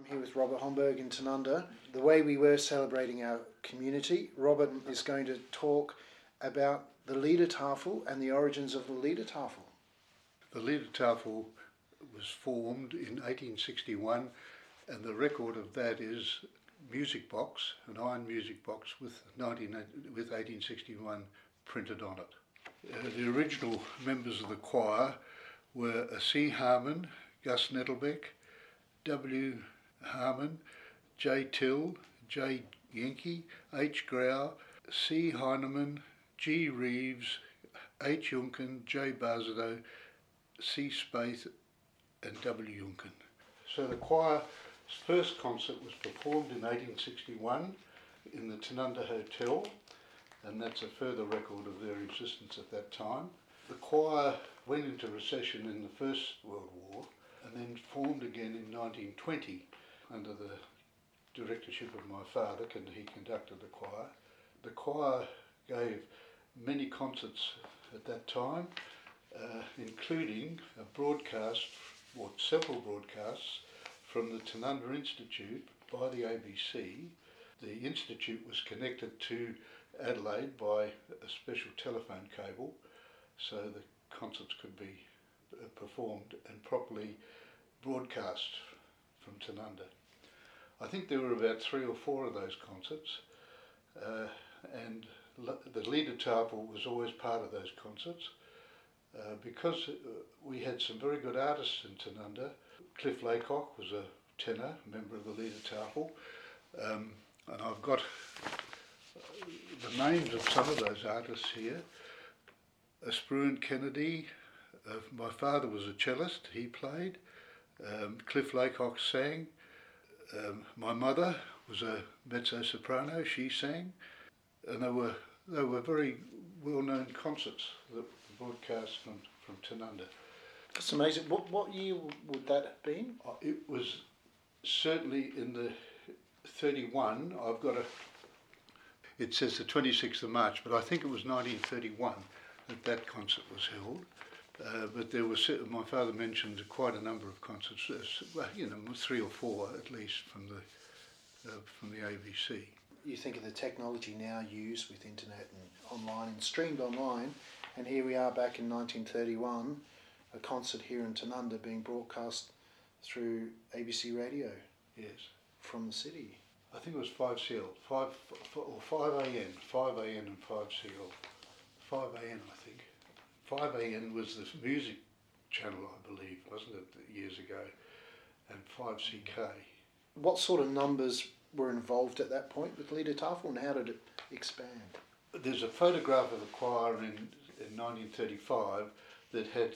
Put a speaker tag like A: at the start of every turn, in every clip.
A: here with Robert Homburg in Tanunda. The way we were celebrating our community, Robert is going to talk about the Liedertafel and the origins of the Liedertafel.
B: The Liedertafel was formed in 1861, and the record of that is music box, an iron music box with 1861 printed on it. The original members of the choir were C. Harmon, Gus Nettlebeck, W. Harmon, J. Till, J. Yankee, H. Grau, C. Heinemann, G. Reeves, H. Juncken, J. Barzow, C. Spaeth and W. Juncken. So the choir's first concert was performed in 1861 in the Tanunda Hotel, and that's a further record of their existence at that time. The choir went into recession in the First World War and then formed again in 1920 under the directorship of my father, and he conducted the choir. The choir gave many concerts at that time, including a broadcast, or several broadcasts, from the Tanunda Institute by the ABC. The Institute was connected to Adelaide by a special telephone cable, so the concerts could be performed and properly broadcast from Tanunda. I think there were about 3 or 4 of those concerts, and the Liedertafel was always part of those concerts because we had some very good artists in Tanunda. Cliff Laycock was a tenor, member of the Liedertafel, and I've got the names of some of those artists here. Spruan Kennedy, my father was a cellist, he played. Cliff Laycock sang. My mother was a mezzo-soprano, she sang. And they were very well-known concerts that were broadcast from Tanunda.
A: That's amazing. What year would that have been?
B: It was certainly in the 31. It says the 26th of March, but I think it was 1931 that concert was held. But there was, my father mentioned quite a number of concerts, 3 or 4 at least from the ABC.
A: You think of the technology now used with internet and online and streamed online, and here we are back in 1931, a concert here in Tanunda being broadcast through ABC Radio.
B: Yes.
A: From the city.
B: I think it was 5CL, 5AN and 5CL. 5AN, I think. 5AN was the music channel, I believe, wasn't it, years ago, and 5CK.
A: What sort of numbers were involved at that point with Liedertafel, and how did it expand?
B: There's a photograph of the choir in 1935 that had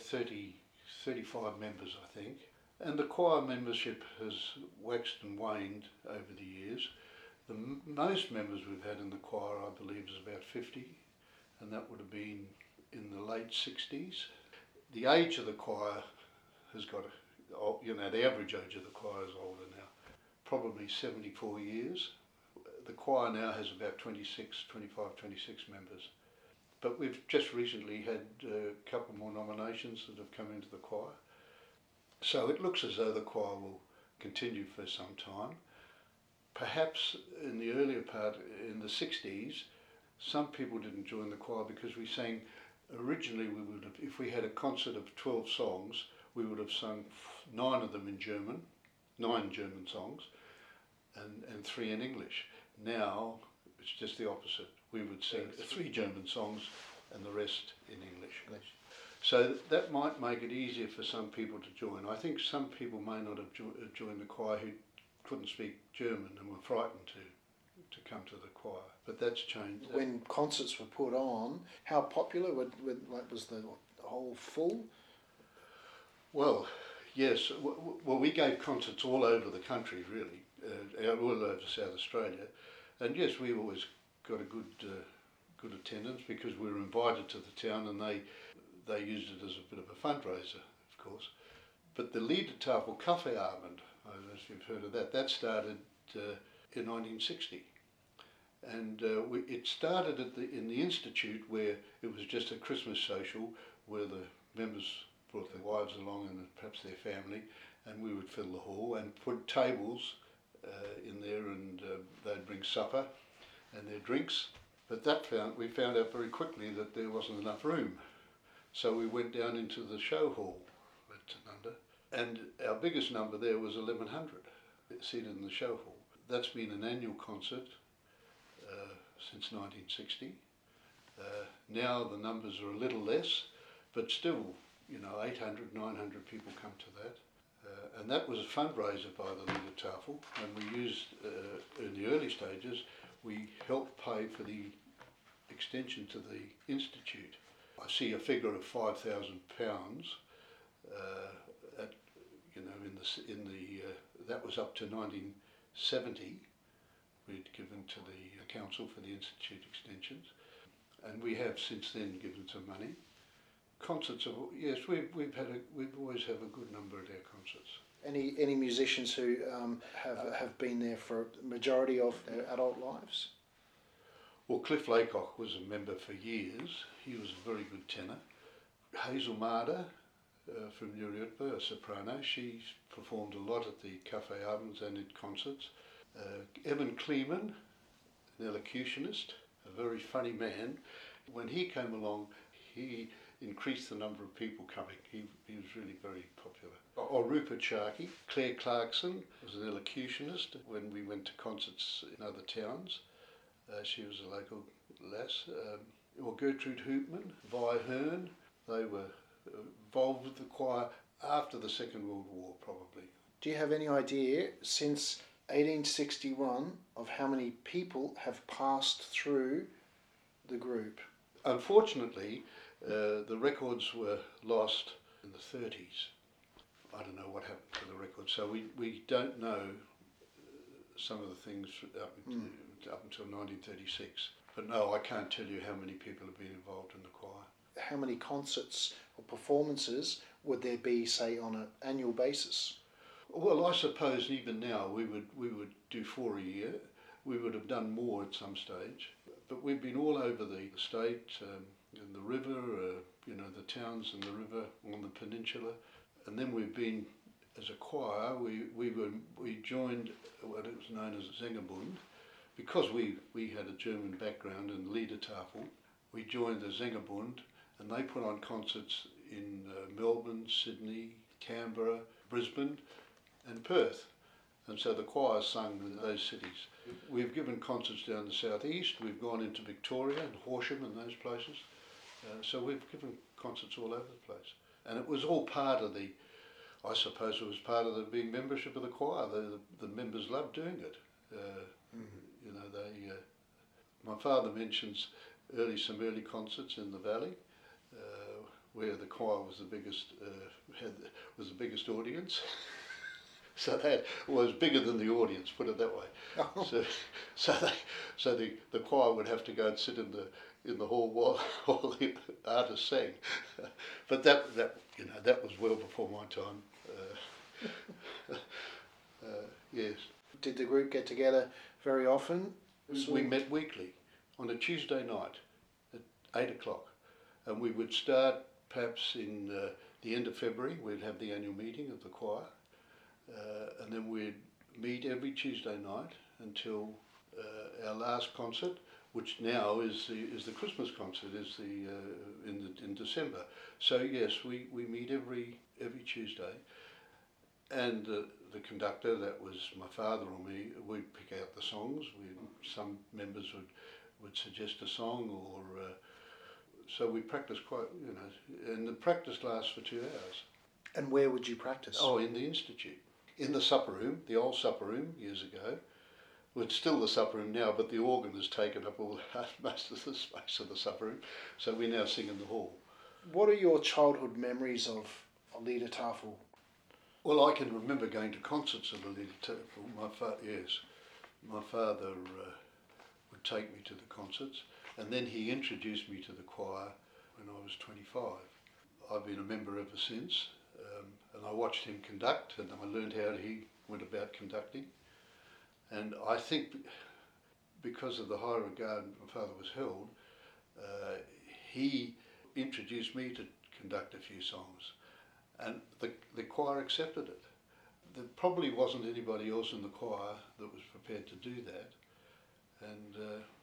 B: 35 members, I think, and the choir membership has waxed and waned over the years. The most members we've had in the choir, I believe, is about 50, and that would have been in the late 60s. The age of the choir has got, the average age of the choir is older now, probably 74 years. The choir now has about 25, 26 members. But we've just recently had a couple more nominations that have come into the choir. So it looks as though the choir will continue for some time. Perhaps in the earlier part, in the 60s, some people didn't join the choir because we sang, originally we would have, if we had a concert of 12 songs, we would have sung 9 of them in German, 9 German songs, and 3 in English. Now it's just the opposite. We would sing 3 German songs and the rest in English. So that might make it easier for some people to join. I think some people may not have joined the choir who couldn't speak German and were frightened to come to the choir, but that's changed.
A: When concerts were put on, how popular was the whole full?
B: Well, yes. Well, we gave concerts all over the country, really, all over South Australia, and yes, we always got a good attendance because we were invited to the town, and they used it as a bit of a fundraiser, of course. But the Liedertafel Kaffeeabend, I don't know if you've heard of that, that started in 1960. And it started in the Institute, where it was just a Christmas social where the members brought their wives along and perhaps their family, and we would fill the hall and put tables in there, and they'd bring supper and their drinks. But we found out very quickly that there wasn't enough room. So we went down into the show hall at Tanunda, and our biggest number there was 1,100 seated in the show hall. That's been an annual concert since 1960. Now the numbers are a little less, but still, 800, 900 people come to that. And that was a fundraiser by the Lieder Tafel, and we used, in the early stages, we helped pay for the extension to the Institute. I see a figure of £5,000 that was up to 1970. We'd given to the council for the Institute extensions, and we have since then given some money. Concerts, yes, we've always have a good number at our concerts.
A: Any musicians who have been there for the majority of their adult lives?
B: Well, Cliff Laycock was a member for years. He was a very good tenor. Hazel Marder from Nuriootpa, a soprano, she's performed a lot at the Cafe Ovens and at concerts. Evan Kleeman, an elocutionist, a very funny man. When he came along, he increased the number of people coming. He was really very popular. Rupert Sharkey. Claire Clarkson was an elocutionist when we went to concerts in other towns. She was a local lass. Or Gertrude Hoopman, Vi Hearn. They were involved with the choir after the Second World War, probably.
A: Do you have any idea, since 1861, of how many people have passed through the group?
B: Unfortunately, the records were lost in the 30s. I don't know what happened to the records, so we don't know some of the things up until 1936. But no, I can't tell you how many people have been involved in the choir.
A: How many concerts or performances would there be, say, on an annual basis?
B: Well, I suppose even now we would do 4 a year. We would have done more at some stage, but we've been all over the state, in the river, the towns in the river, on the peninsula, and then we've been, as a choir, we joined what it was known as Sängerbund, because we had a German background in Lieder Tafel. We joined the Sängerbund, and they put on concerts in Melbourne, Sydney, Canberra, Brisbane, and Perth. And so the choir sung in those cities. We've given concerts down the southeast, we've gone into Victoria and Horsham and those places. So we've given concerts all over the place. And it was all part of I suppose it was part of the big membership of the choir. The members loved doing it. My father mentions some early concerts in the valley, where the choir was the biggest audience. So that was bigger than the audience, put it that way. So the choir would have to go and sit in the hall while the artist sang. But that was well before my time. Yes.
A: Did the group get together very often?
B: We met weekly on a Tuesday night at 8 o'clock, and we would start perhaps in the end of February. We'd have the annual meeting of the choir, and then we'd meet every Tuesday night until our last concert, which now is the Christmas concert, in December. So yes, we meet every Tuesday, and the conductor, that was my father or me, we'd pick out the songs. Some members would suggest a song, or so we practice quite, and the practice lasts for 2 hours. And
A: where would you practice?
B: Oh, in the Institute, in the supper room, the old supper room years ago. Well, it's still the supper room now, but the organ has taken up most of the space of the supper room, so we now sing in the hall.
A: What are your childhood memories of Lieder Tafel?
B: Well, I can remember going to concerts of the Lieder Tafel. My father would take me to the concerts, and then he introduced me to the choir when I was 25. I've been a member ever since, and I watched him conduct, and I learned how he went about conducting. And I think because of the high regard my father was held, he introduced me to conduct a few songs, and the choir accepted it. there probably wasn't anybody else in the choir that was prepared to do that. And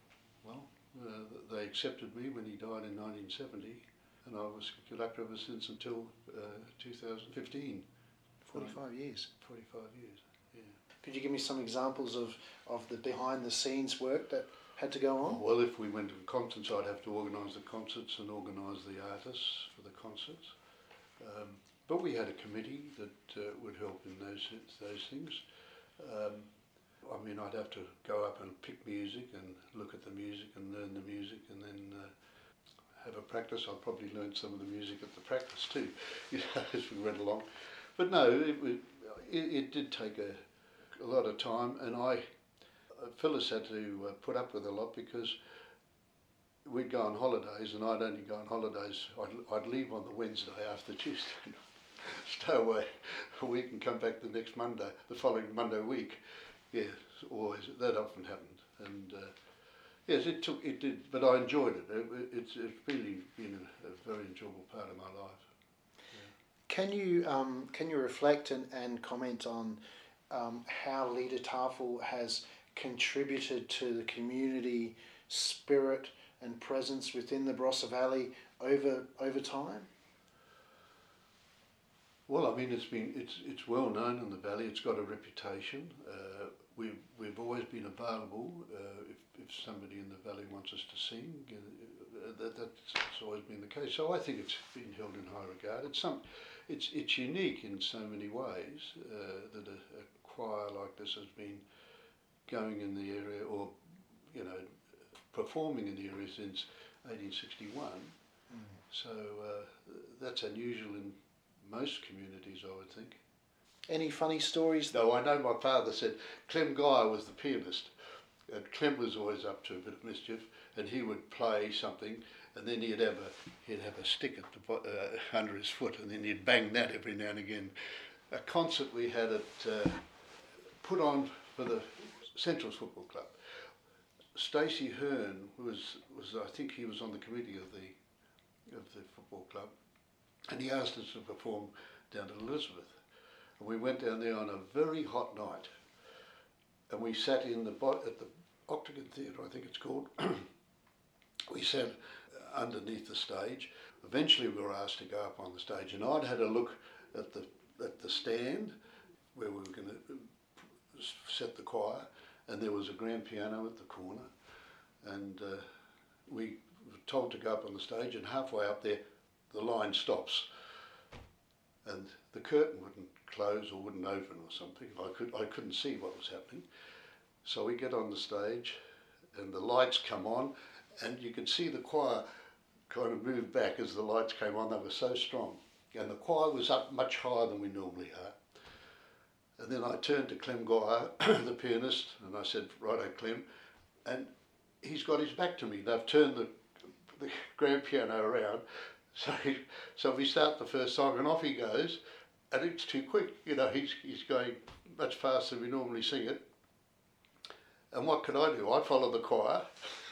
B: they accepted me when he died in 1970, and I was conductor ever since until 2015.
A: 45 years.
B: 45 years, yeah.
A: Could you give me some examples of the behind the scenes work that had to go on?
B: Well, if we went to concerts, I'd have to organise the concerts and organise the artists for the concerts. But we had a committee that would help in those things. I mean, I'd have to go up and pick music and look at the music and learn the music, and then have a practice. I probably learned some of the music at the practice too, as we went along. But no, it did take a lot of time, and Phyllis had to put up with a lot, because we'd go on holidays, and I'd only go on holidays. I'd leave on the Wednesday after Tuesday, stay away a week and come back the next Monday, the following Monday week. Yeah, always, that often happened. And yes, it did, but I enjoyed it. It's really been a very enjoyable part of my life. Yeah.
A: Can you reflect and comment on how Lieder Tafel has contributed to the community spirit and presence within the Barossa Valley over time?
B: Well, I mean, it's well known in the valley. It's got a reputation. We've always been available if somebody in the valley wants us to sing. That's always been the case. So I think it's been held in high regard. It's unique in so many ways that a choir like this has been going in the area, or performing in the area since 1861. So that's unusual in most communities, I would think.
A: Any funny stories?
B: No, I know my father said Clem Guy was the pianist, and Clem was always up to a bit of mischief, and he would play something, and then he'd have a stick at the under his foot, and then he'd bang that every now and again. A concert we had put on for the Centrals Football Club. Stacey Hearn was I think he was on the committee of the football club, and he asked us to perform down at Elizabeth. And we went down there on a very hot night, and we sat at the Octagon Theatre, I think it's called. We sat underneath the stage. Eventually we were asked to go up on the stage, and I'd had a look at the stand where we were going to set the choir, and there was a grand piano at the corner, and we were told to go up on the stage, and halfway up there the line stops, and the curtain wouldn't close or wouldn't open or something. I couldn't see what was happening. So we get on the stage, and the lights come on, and you could see the choir kind of move back as the lights came on. They were so strong, and the choir was up much higher than we normally are. And then I turned to Clem Guy, the pianist, and I said, "Righto, Clem," and he's got his back to me. They've turned the grand piano around, so we start the first song, and off he goes, and it's too quick. He's going much faster than we normally sing it. And what could I do? I follow the choir.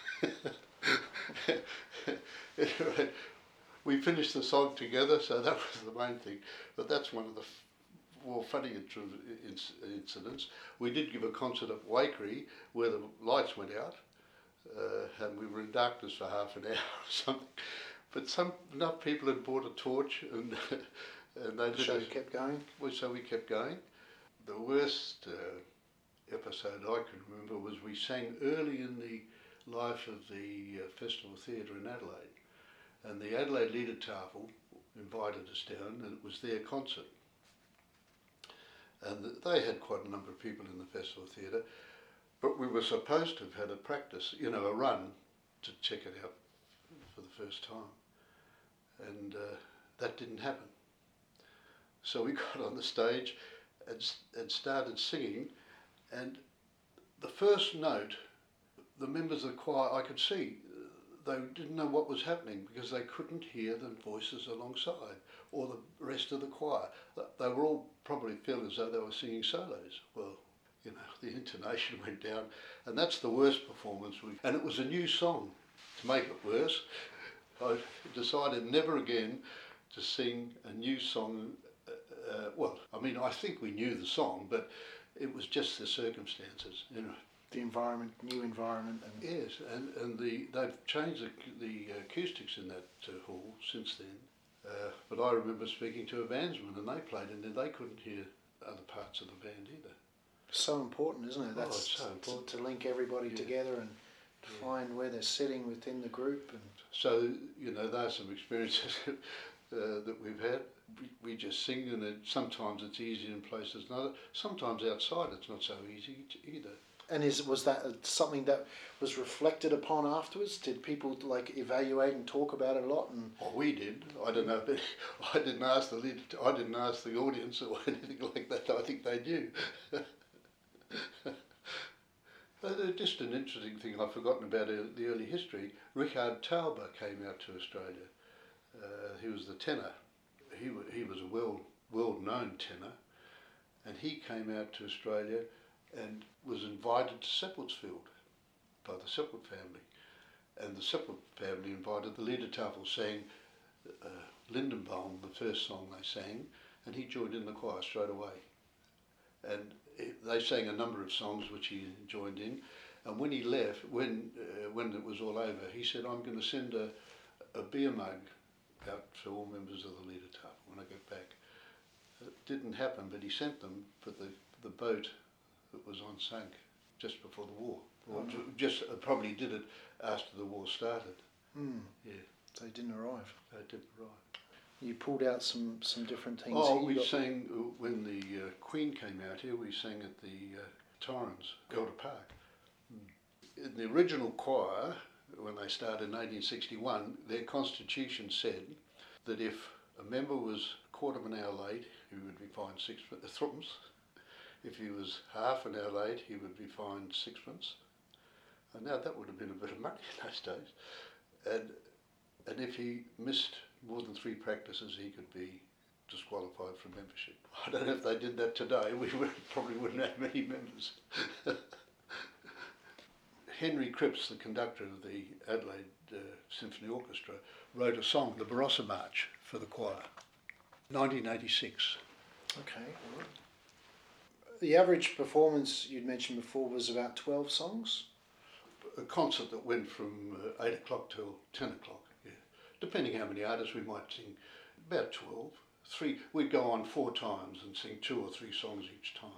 B: Anyway, we finished the song together, so that was the main thing. But that's one of the more funny incidents. We did give a concert at Waikerie where the lights went out, and we were in darkness for half an hour or something. But enough people had bought a torch, and they
A: The show kept going?
B: So we kept going. The worst episode I can remember was we sang early in the life of the Festival Theatre in Adelaide, and the Adelaide Lieder Tafel invited us down, and it was their concert. And they had quite a number of people in the Festival Theatre, but we were supposed to have had a practice, a run to check it out for the first time, and that didn't happen. So we got on the stage and started singing, and the first note, the members of the choir, I could see, they didn't know what was happening because they couldn't hear the voices alongside or the rest of the choir. They were all probably feeling as though they were singing solos. Well, the intonation went down, and that's the worst performance. And it was a new song. To make it worse, I decided never again to sing a new song Well, I mean, I think we knew the song, but it was just the circumstances, you know.
A: The environment, new environment, and
B: Yes, and they've changed the acoustics in that hall since then. But I remember speaking to a bandsman, and they played, and they couldn't hear other parts of the band either.
A: so important, isn't it? That's
B: it's so important.
A: to link everybody together and to find where they're sitting within the group. And
B: so, you know, there are some experiences that we've had. We just sing, and sometimes it's easier in places than others. Sometimes outside it's not so easy either.
A: And was that something that was reflected upon afterwards? Did people like evaluate and talk about it a lot? And
B: well, we did. I don't know, but I didn't ask the leader. I didn't ask the audience or anything like that. I think they knew. Just an interesting thing I've forgotten about the early history. Richard Tauber came out to Australia. He was the tenor. He was a world-known tenor, and he came out to Australia and was invited to Seppeltsfield by the Seppelt family. And the Seppelt family invited the Liedertafel, sang Lindenbaum, the first song they sang, and he joined in the choir straight away. And they sang a number of songs which he joined in. And when he left, when it was all over, he said, "I'm going to send a beer mug out to all members of the Liedertafel when I get back." It didn't happen, but he sent them for the boat that was on sank just before the war. Or just probably did it after the war started. Yeah.
A: So it didn't arrive.
B: They didn't arrive.
A: You pulled out some different things.
B: Oh, we sang, when the Queen came out here, we sang at the Torrens, Elder Park. In the original choir, when they started in 1861, their constitution said that if a member was a quarter of an hour late, he would be fined threepence. If he was half an hour late, he would be fined sixpence. And now that would have been a bit of money in those days. And if he missed more than 3 practices, he could be disqualified from membership. I don't know if they did that today. We probably wouldn't have many members. Henry Cripps, the conductor of the Adelaide Symphony Orchestra, wrote a song, the Barossa March, for the choir, 1986.
A: Okay. The average performance you'd mentioned before was about 12 songs?
B: A concert that went from 8 o'clock till 10 o'clock, yeah. Depending how many artists, we might sing about 12. We'd go on 4 times and sing 2 or 3 songs each time,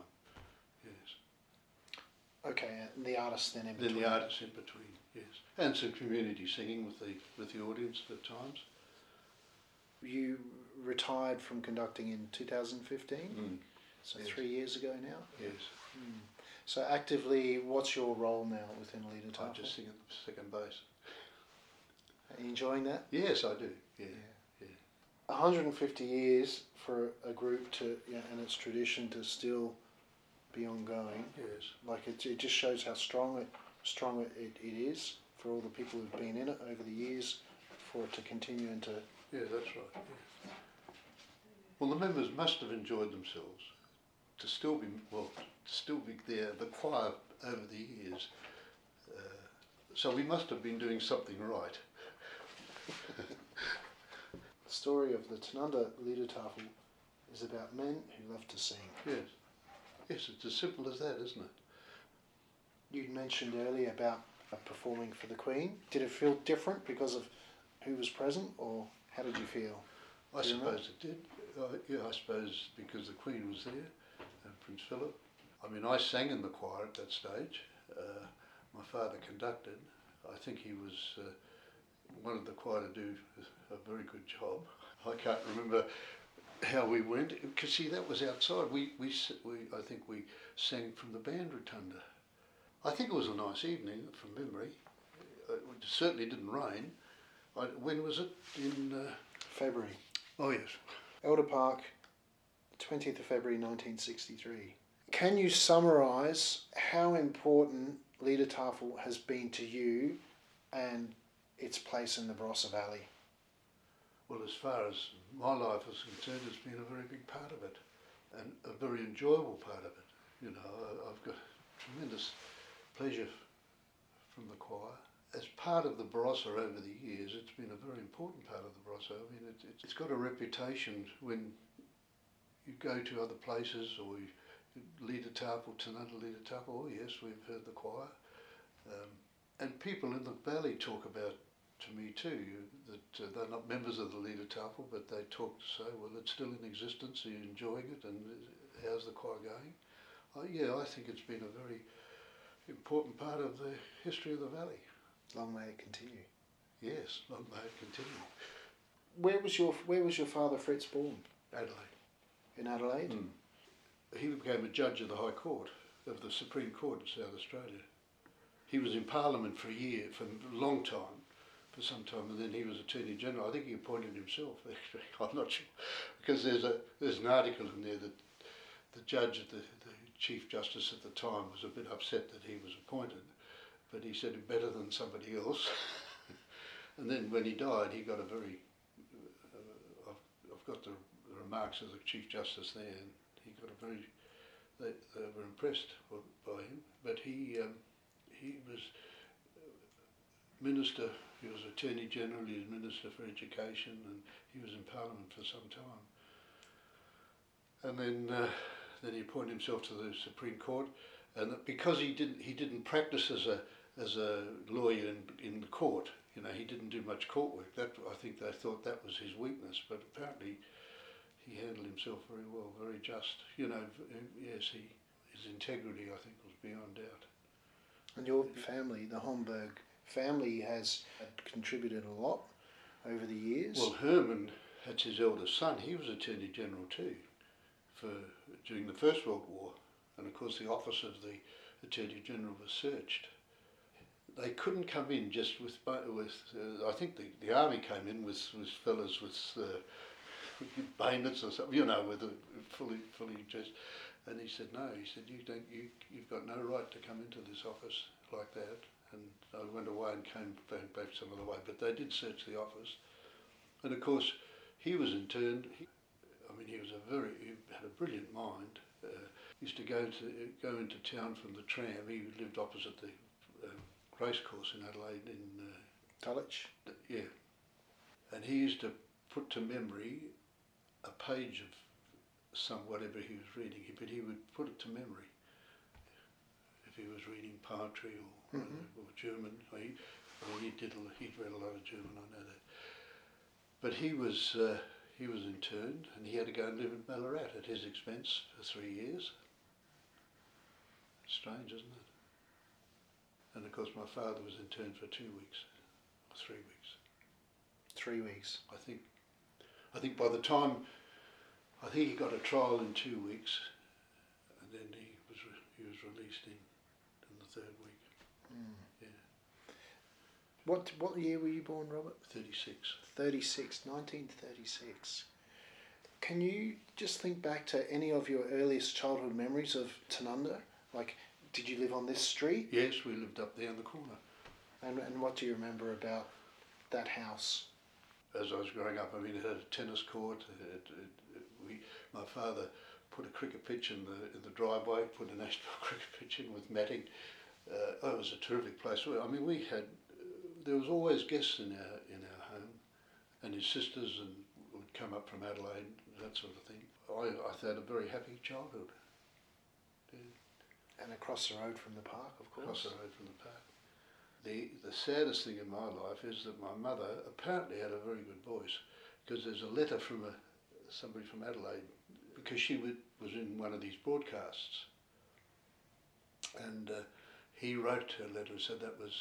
B: yes.
A: Okay, and the artists then in between?
B: Then the artists in between, yes. And some community singing with the audience at times.
A: You retired from conducting in 2015? So yes. 3 years ago now?
B: Yes.
A: So actively, what's your role now within Liedertafel?
B: I just sing at the second bass.
A: Are you enjoying that?
B: Yes, I do. Yeah.
A: 150 years for a group to, and its tradition to still be ongoing.
B: Yes.
A: Like it just shows how strong it is for all the people who've been in it over the years, for it to continue and to.
B: Yeah, that's right. Yeah. Well, the members must have enjoyed themselves to still be there. The choir over the years. So we must have been doing something right.
A: The story of the Tanunda Liedertafel is about men who love to sing.
B: Yes. Yes, it's as simple as that, isn't it?
A: You'd mentioned earlier about performing for the Queen. Did it feel different because of who was present, or how did you feel?
B: I suppose it did. I suppose because the Queen was there, and Prince Philip. I mean, I sang in the choir at that stage. My father conducted. I think he was wanted the choir to do a very good job. I can't remember how we went, because see, that was outside. I think we sang from the band rotunda. I think it was a nice evening from memory. It certainly didn't rain. When was it? In
A: February.
B: Oh yes.
A: Elder Park, 20th of February 1963. Can you summarise how important Liedertafel has been to you and its place in the Barossa Valley?
B: Well, as far as my life is concerned, it's been a very big part of it, and a very enjoyable part of it. You know, I've got tremendous pleasure from the choir. As part of the Barossa over the years, it's been a very important part of the Barossa. I mean, it's got a reputation when you go to other places, or you Leader Taupo, Tanunda Leader Taupo, oh yes, we've heard the choir. And people in the valley talk about, to me too, that they're not members of the Leader Taupo, but they talk to say, well, it's still in existence, are you enjoying it, and how's the choir going? Yeah, I think it's been a very important part of the history of the valley.
A: Long may it continue.
B: Yes, long may it continue.
A: Where was your father Fritz born?
B: Adelaide.
A: In Adelaide?
B: Mm. He became a judge of the High Court, of the Supreme Court of South Australia. He was in Parliament for a year, for a long time, for some time, and then he was Attorney General. I think he appointed himself, actually. I'm not sure, because there's an article in there that the judge, the Chief Justice at the time, was a bit upset that he was appointed, but he said better than somebody else. And then when he died, he got a very, I've got the remarks of the Chief Justice there, and he got a very, they were impressed by him, but he was Minister, he was Attorney General, he was Minister for Education, and he was in Parliament for some time. And then he appointed himself to the Supreme Court, and because he didn't practice as a lawyer in the court, you know, he didn't do much court work. That, I think they thought that was his weakness, but apparently he handled himself very well, very just. You know, yes, his integrity, I think, was beyond doubt.
A: And your family, the Homburg family, has contributed a lot over the years.
B: Well, Herman, that's his eldest son, he was Attorney General too, during the First World War, and of course the office of the Attorney General was searched. They couldn't come in just with I think the army came in with fellas with bayonets or something, you know, with fully dressed. And he said no. He said you've got no right to come into this office like that. And I went away and came back some other way. But they did search the office, and of course he was interned. He had a brilliant mind. Used to go into town from the tram. He lived opposite the racecourse in Adelaide in
A: Dulwich.
B: Yeah, and he used to put to memory a page of whatever he was reading, but he would put it to memory. If he was reading poetry or German, he'd read a lot of German, I know that. But he was interned, and he had to go and live in Ballarat at his expense for 3 years. Strange, isn't it? And of course my father was interned for 2 weeks, or 3 weeks.
A: 3 weeks.
B: I think by the time, I think he got a trial in 2 weeks, and then he was released in the 3rd week.
A: Mm.
B: Yeah.
A: What year were you born, Robert?
B: 36.
A: 1936. Can you just think back to any of your earliest childhood memories of Tanunda? Like, did you live on this street?
B: Yes, we lived up there in the corner.
A: And what do you remember about that house?
B: As I was growing up, I mean, it had a tennis court. My father put a cricket pitch in the driveway, put a national cricket pitch in with matting. It was a terrific place. I mean, there was always guests in our home, and his sisters would come up from Adelaide, that sort of thing. I had a very happy childhood. Yeah.
A: And across the road from the park, of course.
B: Across the road from the park. The saddest thing in my life is that my mother apparently had a very good voice, because there's a letter from somebody from Adelaide, because she was in one of these broadcasts, and he wrote her a letter and said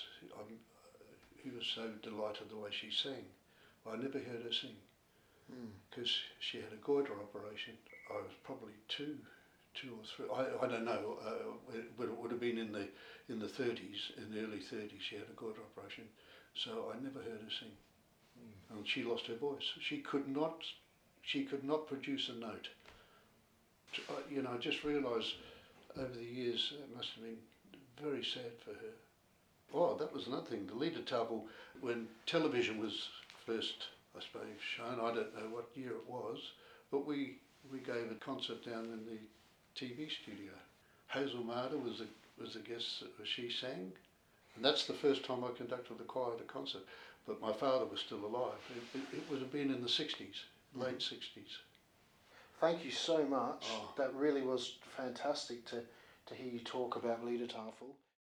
B: he was so delighted the way she sang. I never heard her sing, because she had a goiter operation. I was probably two or three. I don't know, but it would have been in the 30s, in the early 30s. She had a goiter operation, so I never heard her sing, and she lost her voice. She could not produce a note. You know, I just realised over the years it must have been very sad for her. Oh, that was another thing. The Leader Taupo, when television was first, I suppose, shown, I don't know what year it was, but we gave a concert down in the TV studio. Hazel Marder was the guest. She sang, and that's the first time I conducted the choir at a concert. But my father was still alive. It would have been in the 60s, late 60s.
A: thank you so much.
B: Oh.
A: That really was fantastic to hear you talk about Liedertafel.